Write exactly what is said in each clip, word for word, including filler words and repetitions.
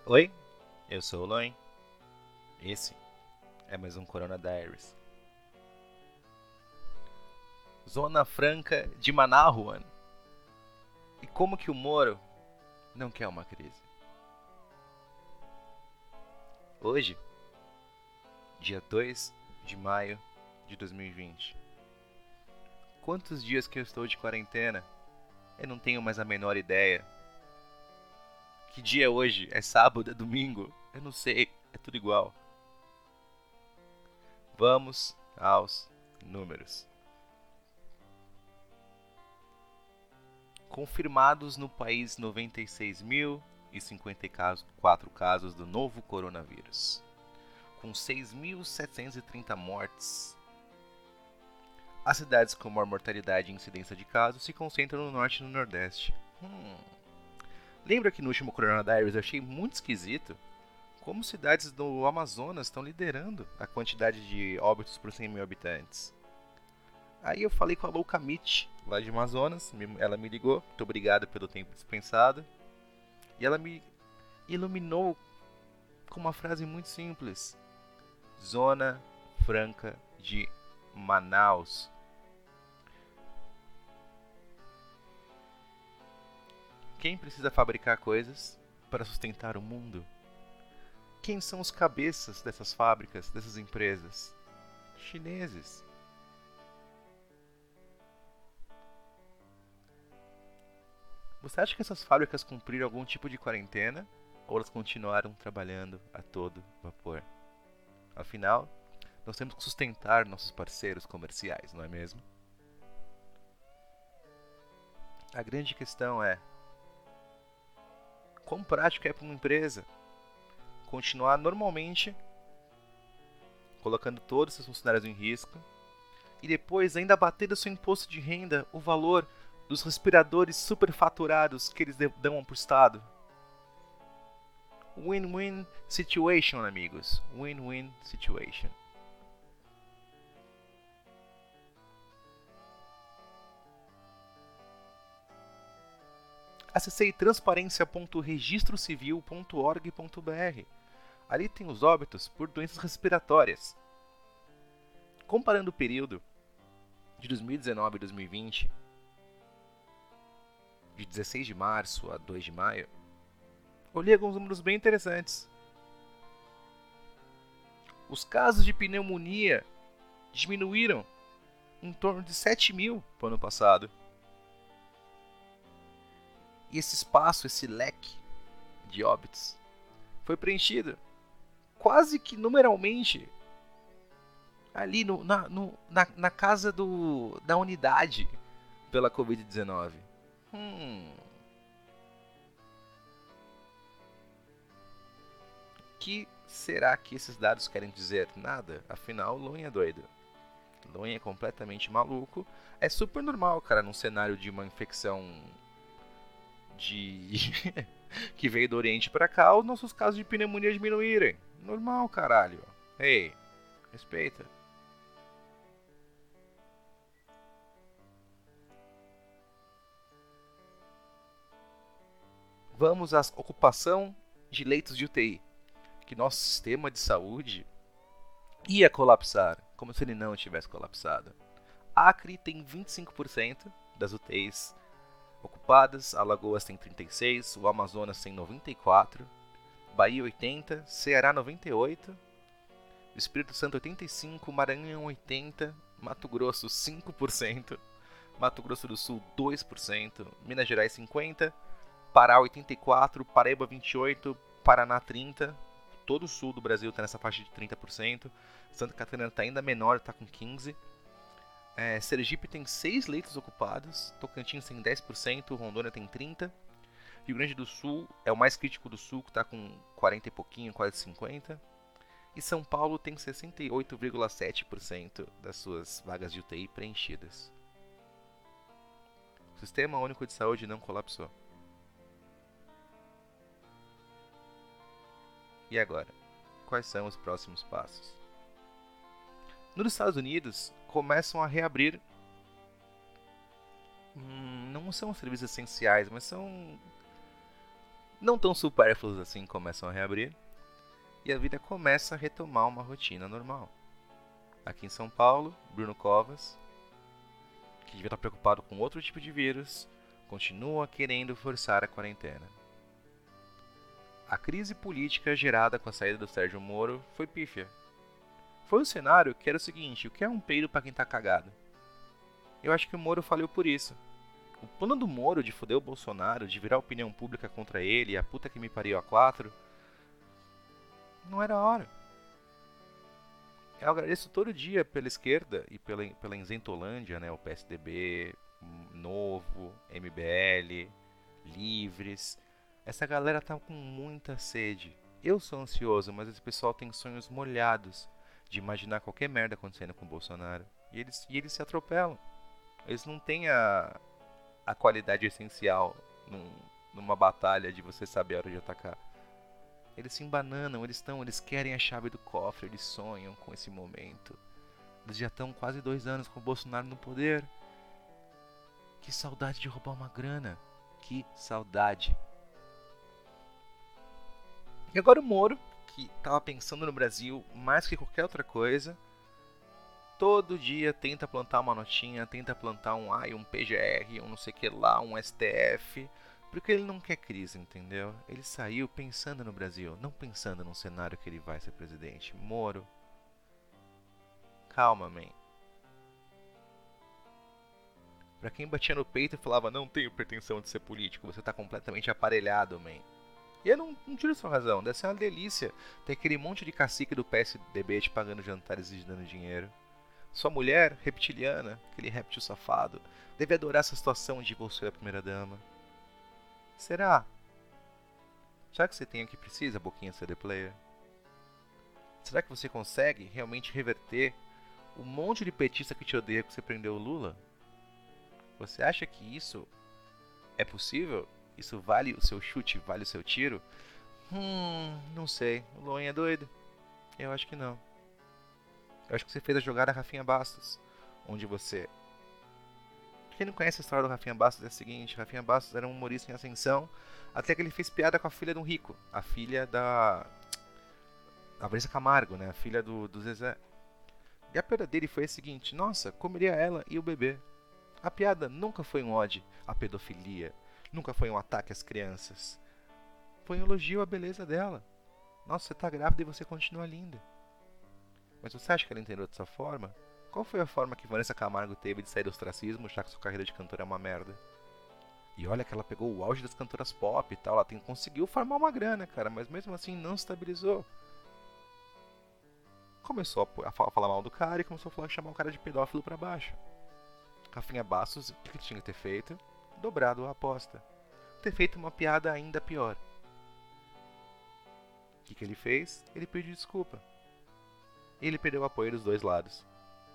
Oi, eu sou o Loen. Esse é mais um Corona Diaries. Zona Franca de Manauan. E como que o Moro não quer uma crise? Hoje, dia dois de maio de dois mil e vinte. Quantos dias que eu estou de quarentena? Eu não tenho mais a menor ideia. Que dia é hoje? É sábado? É domingo? Eu não sei, é tudo igual. Vamos aos números. Confirmados no país noventa e seis mil e cinquenta e quatro casos do novo coronavírus, com seis mil setecentos e trinta mortes. As cidades com maior mortalidade e incidência de casos se concentram no norte e no nordeste. Hum. Lembra que no último Corona Diaries eu achei muito esquisito como cidades do Amazonas estão liderando a quantidade de óbitos por cem mil habitantes. Aí eu falei com a Louca Mitch, lá de Amazonas, ela me ligou, muito obrigado pelo tempo dispensado. E ela me iluminou com uma frase muito simples. Zona Franca de Manaus. Quem precisa fabricar coisas para sustentar o mundo? Quem são os cabeças dessas fábricas, dessas empresas? Chineses. Você acha que essas fábricas cumpriram algum tipo de quarentena? Ou elas continuaram trabalhando a todo vapor? Afinal, nós temos que sustentar nossos parceiros comerciais, não é mesmo? A grande questão é: quão prático é para uma empresa continuar normalmente, colocando todos os seus funcionários em risco, e depois ainda bater do seu imposto de renda o valor dos respiradores superfaturados que eles dão para o Estado? Win-win situation, amigos. Win-win situation. Acessei transparência ponto registro civil ponto org ponto br. Ali tem os óbitos por doenças respiratórias. Comparando o período de dois mil e dezenove e dois mil e vinte, de dezesseis de março a dois de maio, olhei alguns números bem interessantes. Os casos de pneumonia diminuíram em torno de sete mil no ano passado. E esse espaço, esse leque de óbitos, foi preenchido quase que numeralmente ali no, na, no, na, na casa do, da unidade pela covid dezenove. Hum. O que será que esses dados querem dizer? Nada. Afinal, Loen é doido. Loen é completamente maluco. É super normal, cara, num cenário de uma infecção de que veio do Oriente para cá, os nossos casos de pneumonia diminuírem. Normal, caralho. Ei, respeita. Vamos à ocupação de leitos de U T I, que nosso sistema de saúde ia colapsar, como se ele não tivesse colapsado. Acre tem vinte e cinco por cento das U T Is ocupadas, Alagoas tem trinta e seis por cento, o Amazonas tem noventa e quatro por cento, Bahia oitenta por cento, Ceará noventa e oito por cento, Espírito Santo oitenta e cinco por cento, Maranhão oitenta por cento, Mato Grosso cinco por cento, Mato Grosso do Sul dois por cento, Minas Gerais cinquenta por cento, Pará oitenta e quatro por cento, Paraíba vinte e oito por cento, Paraná trinta por cento, todo o sul do Brasil está nessa faixa de trinta por cento, Santa Catarina está ainda menor, está com quinze por cento, É, Sergipe tem seis leitos ocupados, Tocantins tem dez por cento, Rondônia tem trinta por cento, Rio Grande do Sul é o mais crítico do sul, que está com quarenta e pouquinho, quase cinquenta por cento, e São Paulo tem sessenta e oito vírgula sete por cento das suas vagas de U T I preenchidas. O Sistema Único de Saúde não colapsou. E agora? Quais são os próximos passos? Nos Estados Unidos, começam a reabrir. Hum, não são serviços essenciais, mas são não tão supérfluos assim, começam a reabrir. E a vida começa a retomar uma rotina normal. Aqui em São Paulo, Bruno Covas, que devia estar preocupado com outro tipo de vírus, continua querendo forçar a quarentena. A crise política gerada com a saída do Sérgio Moro foi pífia. Foi um cenário que era o seguinte: o que é um peido pra quem tá cagado? Eu acho que o Moro falhou por isso. O plano do Moro de foder o Bolsonaro, de virar opinião pública contra ele, a puta que me pariu a quatro, não era a hora. Eu agradeço todo dia pela esquerda e pela, pela Isentolândia, né? O P S D B, Novo, M B L, Livres. Essa galera tá com muita sede. Eu sou ansioso, mas esse pessoal tem sonhos molhados de imaginar qualquer merda acontecendo com o Bolsonaro. E eles, e eles se atropelam. Eles não têm a, a qualidade essencial num, numa batalha de você saber a hora de atacar. Eles se embananam, eles estão, eles querem a chave do cofre, eles sonham com esse momento. Eles já estão quase dois anos com o Bolsonaro no poder. Que saudade de roubar uma grana. Que saudade. E agora o Moro, que estava pensando no Brasil mais que qualquer outra coisa, todo dia tenta plantar uma notinha, tenta plantar um ai, um P G R, um não sei o que lá, um S T F, porque ele não quer crise, entendeu? Ele saiu pensando no Brasil, não pensando num cenário que ele vai ser presidente. Moro, calma, man. Pra quem batia no peito e falava, não tenho pretensão de ser político, você tá completamente aparelhado, man. E eu não, não tiro sua razão, deve ser uma delícia ter aquele monte de cacique do P S D B te pagando jantares e te dando dinheiro. Sua mulher, reptiliana, aquele réptil safado, deve adorar essa situação de você a primeira dama. Será? Será que você tem o que precisa, boquinha C D player? Será que você consegue realmente reverter o monte de petista que te odeia que você prendeu o Lula? Você acha que isso é possível? Isso vale o seu chute, vale o seu tiro? Hum, não sei. O Luan é doido? Eu acho que não. Eu acho que você fez a jogada Rafinha Bastos, onde você... Quem não conhece a história do Rafinha Bastos é a seguinte: Rafinha Bastos era um humorista em ascensão, até que ele fez piada com a filha de um rico, a filha da... a Vanessa Camargo, né? A filha do, do Zezé. E a piada dele foi a seguinte: nossa, comeria ela e o bebê. A piada nunca foi um ode à pedofilia, nunca foi um ataque às crianças. Foi um elogio à beleza dela. Nossa, você tá grávida e você continua linda. Mas você acha que ela entendeu dessa forma? Qual foi a forma que Vanessa Camargo teve de sair do ostracismo, já que sua carreira de cantora é uma merda? E olha que ela pegou o auge das cantoras pop e tal, ela tem, conseguiu farmar uma grana, cara, mas mesmo assim não estabilizou. Começou a, a falar mal do cara e começou a falar, chamar o cara de pedófilo pra baixo. Rafinha Bastos, o que tinha que ter feito? Dobrado a aposta. Ter feito uma piada ainda pior. O que, que ele fez? Ele pediu desculpa. Ele perdeu o apoio dos dois lados.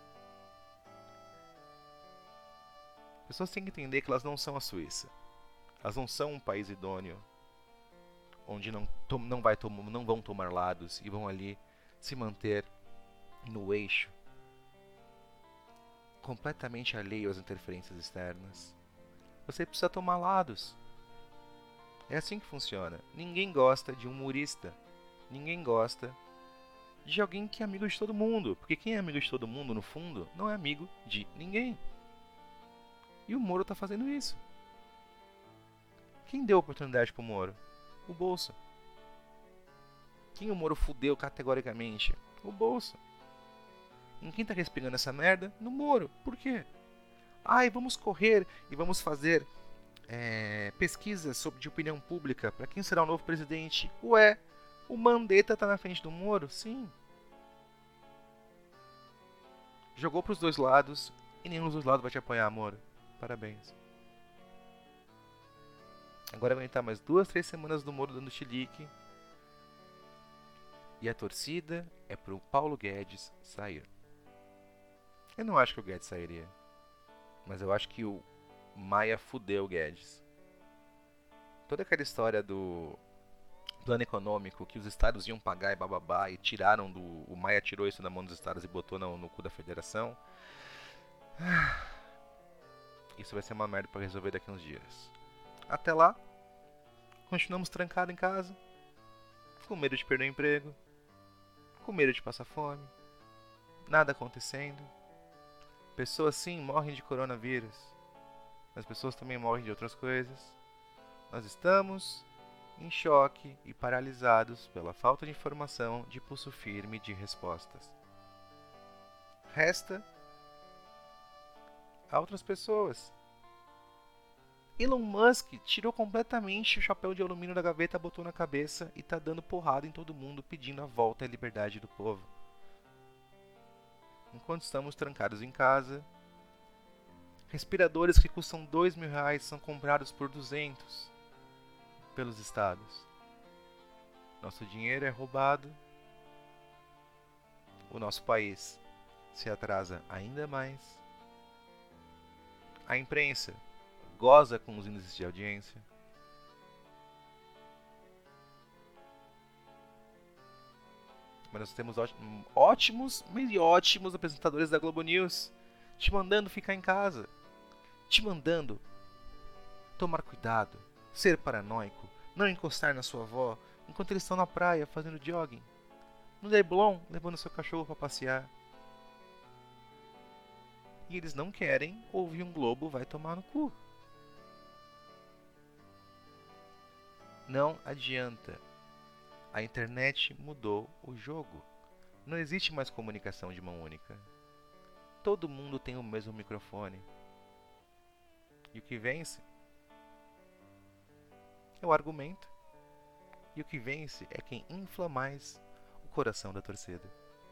As pessoas têm que entender que elas não são a Suíça. Elas não são um país idôneo, onde não, não, vai não vão tomar lados e vão ali se manter no eixo, completamente alheio às interferências externas. Você precisa tomar lados. É assim que funciona. Ninguém gosta de um humorista. Ninguém gosta de alguém que é amigo de todo mundo. Porque quem é amigo de todo mundo, no fundo, não é amigo de ninguém. E o Moro tá fazendo isso. Quem deu oportunidade pro Moro? O Bolsa. Quem o Moro fudeu categoricamente? O Bolsa. Em quem tá respingando essa merda? No Moro. Por quê? Ai, vamos correr e vamos fazer é, pesquisas sobre, de opinião pública para quem será o novo presidente. Ué, o Mandetta tá na frente do Moro? Sim. Jogou pros dois lados e nenhum dos dois lados vai te apoiar, Moro. Parabéns. Agora vai entrar mais duas, três semanas do Moro dando chilique. E a torcida é pro Paulo Guedes sair. Eu não acho que o Guedes sairia. Mas eu acho que o Maia fudeu o Guedes. Toda aquela história do plano econômico que os estados iam pagar e bababá e tiraram do... O Maia tirou isso da mão dos estados e botou no, no cu da federação. Isso vai ser uma merda pra resolver daqui uns dias. Até lá, Continuamos trancados em casa, com medo de perder o emprego, com medo de passar fome, nada acontecendo. Pessoas sim morrem de coronavírus, mas pessoas também morrem de outras coisas. Nós estamos em choque e paralisados pela falta de informação, de pulso firme de respostas. Resta a outras pessoas. Elon Musk tirou completamente o chapéu de alumínio da gaveta, botou na cabeça e tá dando porrada em todo mundo, pedindo a volta à liberdade do povo. Enquanto estamos trancados em casa, respiradores que custam dois mil reais são comprados por duzentos pelos estados. Nosso dinheiro é roubado. O nosso país se atrasa ainda mais. A imprensa goza com os índices de audiência. Mas nós temos ótimos, mas ótimos apresentadores da Globo News te mandando ficar em casa, te mandando tomar cuidado, ser paranoico, não encostar na sua avó enquanto eles estão na praia fazendo jogging, no Leblon levando seu cachorro para passear. E eles não querem ouvir um Globo vai tomar no cu. Não adianta. A internet mudou o jogo. Não existe mais comunicação de mão única. Todo mundo tem o mesmo microfone. E o que vence é o argumento. E o que vence é quem infla mais o coração da torcida.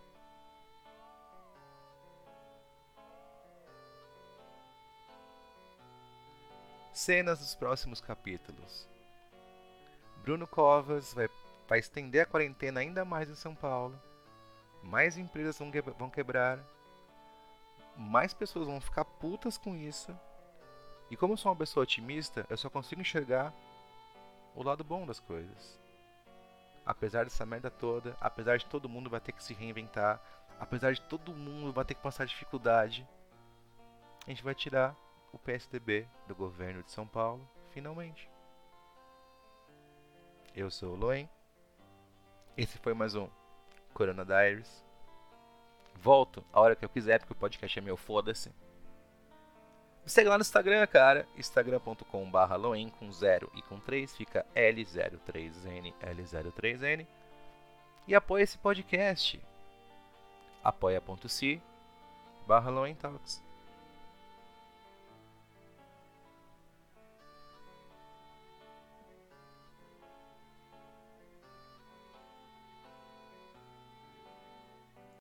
Cenas dos próximos capítulos. Bruno Covas vai, vai estender a quarentena ainda mais em São Paulo. Mais empresas vão, que, vão quebrar. Mais pessoas vão ficar putas com isso. E como eu sou uma pessoa otimista, eu só consigo enxergar o lado bom das coisas. Apesar dessa merda toda, apesar de todo mundo vai ter que se reinventar, apesar de todo mundo vai ter que passar dificuldade, a gente vai tirar o P S D B do governo de São Paulo, finalmente. Eu sou o Loen. Esse foi mais um Corona Diaries. Volto a hora que eu quiser, porque o podcast é meu, foda-se. Me segue lá no Instagram, cara. instagram ponto com barra Loen com zero e com três. Fica L zero três N, L zero três N. E apoia esse podcast. apoia.se barra Loen Talks.